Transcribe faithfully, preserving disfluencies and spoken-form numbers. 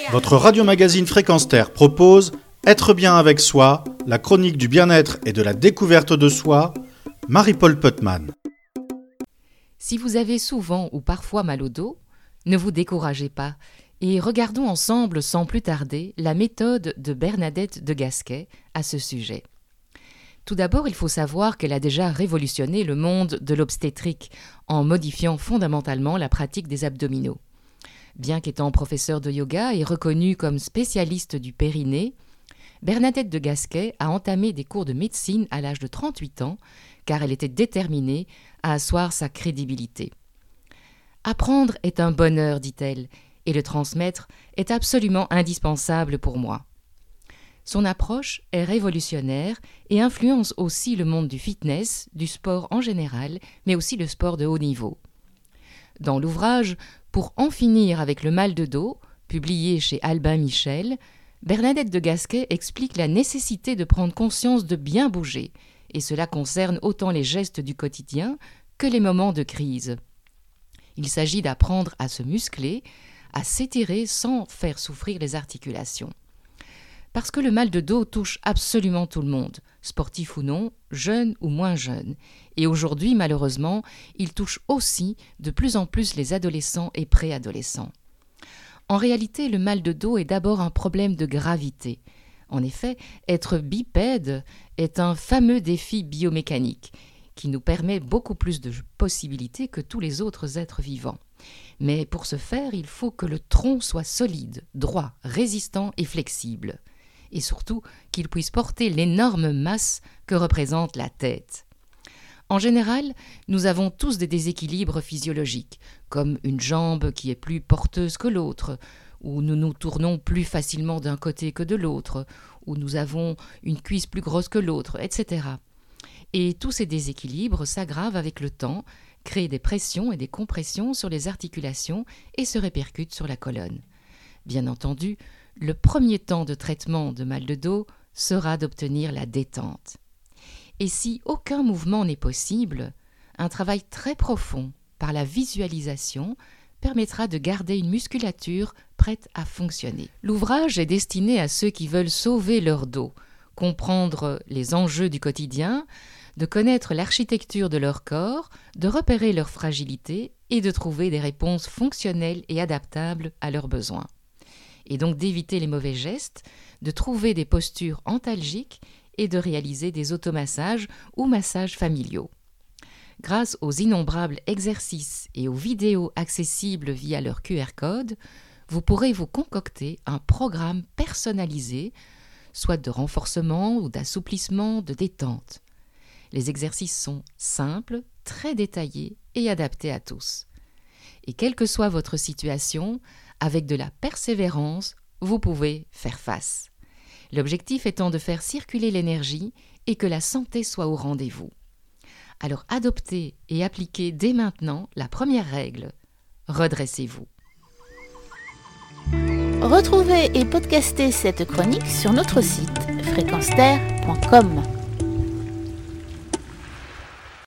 Votre radio-magazine Fréquence Terre propose Être bien avec soi, la chronique du bien-être et de la découverte de soi, Marie-Paul Putman. Si vous avez souvent ou parfois mal au dos, ne vous découragez pas et regardons ensemble sans plus tarder la méthode de Bernadette de Gasquet à ce sujet. Tout d'abord, il faut savoir qu'elle a déjà révolutionné le monde de l'obstétrique en modifiant fondamentalement la pratique des abdominaux. Bien qu'étant professeure de yoga et reconnue comme spécialiste du périnée, Bernadette de Gasquet a entamé des cours de médecine à l'âge de trente-huit ans car elle était déterminée à asseoir sa crédibilité. Apprendre est un bonheur, dit-elle, et le transmettre est absolument indispensable pour moi. Son approche est révolutionnaire et influence aussi le monde du fitness, du sport en général, mais aussi le sport de haut niveau. Dans l'ouvrage « Pour en finir avec le mal de dos », publié chez Albin Michel, Bernadette de Gasquet explique la nécessité de prendre conscience de bien bouger, et cela concerne autant les gestes du quotidien que les moments de crise. Il s'agit d'apprendre à se muscler, à s'étirer sans faire souffrir les articulations. Parce que le mal de dos touche absolument tout le monde, sportif ou non, jeune ou moins jeune. Et aujourd'hui, malheureusement, il touche aussi de plus en plus les adolescents et préadolescents. En réalité, le mal de dos est d'abord un problème de gravité. En effet, être bipède est un fameux défi biomécanique qui nous permet beaucoup plus de possibilités que tous les autres êtres vivants. Mais pour ce faire, il faut que le tronc soit solide, droit, résistant et flexible. Et surtout qu'il puisse porter l'énorme masse que représente la tête. En général, nous avons tous des déséquilibres physiologiques, comme une jambe qui est plus porteuse que l'autre, ou nous nous tournons plus facilement d'un côté que de l'autre, ou nous avons une cuisse plus grosse que l'autre, et cetera. Et tous ces déséquilibres s'aggravent avec le temps, créent des pressions et des compressions sur les articulations et se répercutent sur la colonne. Bien entendu, le premier temps de traitement de mal de dos sera d'obtenir la détente. Et si aucun mouvement n'est possible, un travail très profond par la visualisation permettra de garder une musculature prête à fonctionner. L'ouvrage est destiné à ceux qui veulent sauver leur dos, comprendre les enjeux du quotidien, de connaître l'architecture de leur corps, de repérer leur fragilité et de trouver des réponses fonctionnelles et adaptables à leurs besoins. Et donc d'éviter les mauvais gestes, de trouver des postures antalgiques et de réaliser des automassages ou massages familiaux. Grâce aux innombrables exercices et aux vidéos accessibles via leur Q R code, vous pourrez vous concocter un programme personnalisé, soit de renforcement ou d'assouplissement, de détente. Les exercices sont simples, très détaillés et adaptés à tous. Et quelle que soit votre situation, avec de la persévérance, vous pouvez faire face. L'objectif étant de faire circuler l'énergie et que la santé soit au rendez-vous. Alors adoptez et appliquez dès maintenant la première règle. Redressez-vous. Retrouvez et podcastez cette chronique sur notre site fréquence terre point com.